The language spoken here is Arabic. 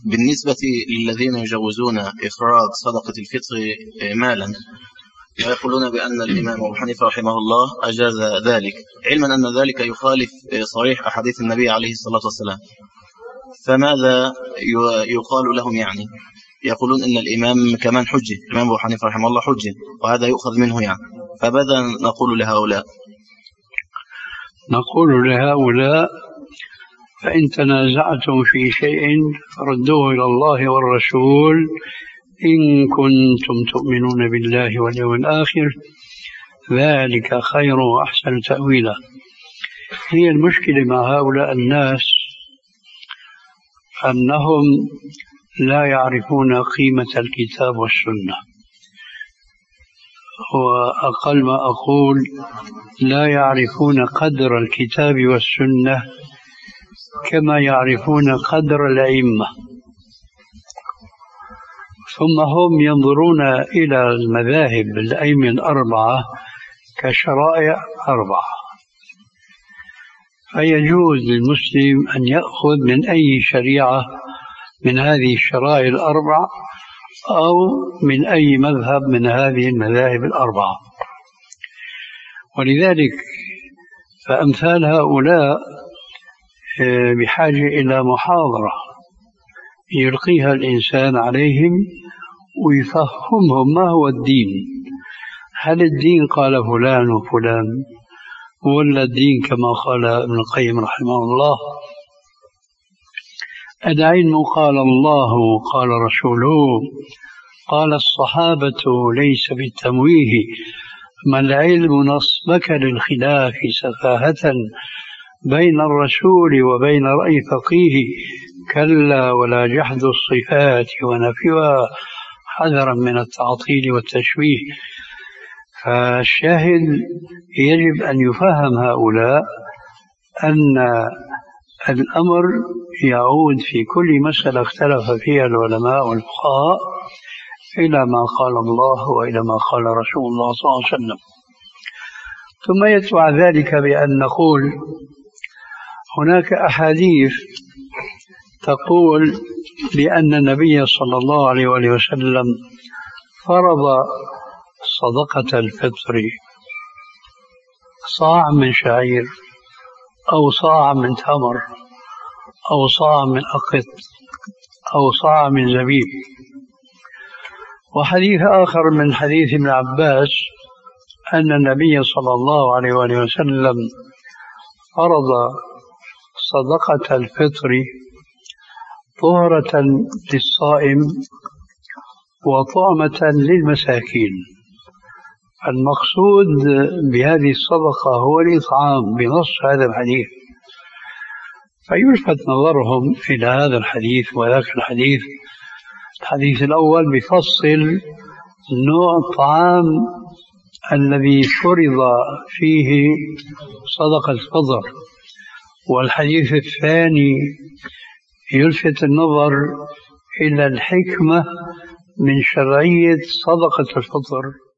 بالنسبة للذين يجوزون إخراج صدقة الفطر مالا ويقولون بأن الإمام أبو حنيفة رحمه الله أجاز ذلك، علما أن ذلك يخالف صريح أحاديث النبي عليه الصلاة والسلام، فماذا يقال لهم؟ يعني يقولون إن الإمام كمان حجة، الإمام أبو حنيفة رحمه الله حجة، وهذا يؤخذ منه يعني، فماذا نقول لهؤلاء؟ نقول لهؤلاء: فإن تنازعتم في شيء فردوه إلى الله والرسول إن كنتم تؤمنون بالله واليوم الآخر، ذلك خير وأحسن تأويلا. هي المشكلة مع هؤلاء الناس أنهم لا يعرفون قيمة الكتاب والسنة، وأقل ما أقول لا يعرفون قدر الكتاب والسنة كما يعرفون قدر الأئمة. ثم هم ينظرون إلى المذاهب الأئمة الأربعة كشرائع أربعة، فيجوز للمسلم أن يأخذ من أي شريعة من هذه الشرائع الأربع أو من أي مذهب من هذه المذاهب الأربعة. ولذلك فأمثال هؤلاء بحاجة إلى محاضرة يلقيها الإنسان عليهم ويفهمهم ما هو الدين. هل الدين قال فلان وفلان، ولا الدين كما قال ابن القيم رحمه الله: العلم قال الله قال رسوله قال الصحابة ليس بالتمويه، ما العلم نصبك للخلاف سفاهة بين الرسول وبين رأي فقيه، كلا ولا جحد الصفات ونفيها حذرا من التعطيل والتشويه. فالشاهد يجب أن يفهم هؤلاء أن الأمر يعود في كل مسألة اختلف فيها العلماء والفقهاء إلى ما قال الله وإلى ما قال رسول الله صلى الله عليه وسلم. ثم يتبع ذلك بأن نقول هناك أحاديث تقول بأن النبي صلى الله عليه وسلم فرض صدقة الفطر صاع من شعير أو صاع من تمر أو صاع من أقط أو صاع من زبيب. وحديث آخر من حديث ابن عباس أن النبي صلى الله عليه وسلم فرض صدقة الفطر طهرة للصائم وطعمة للمساكين. المقصود بهذه الصدقة هو الإطعام بنص هذا الحديث، فيلفت نظرهم إلى هذا الحديث وذاك الحديث. الحديث الأول بفصل نوع الطعام الذي فرض فيه صدقة الفطر، والحديث الثاني يلفت النظر إلى الحكمة من شرعية صدقة الفطر.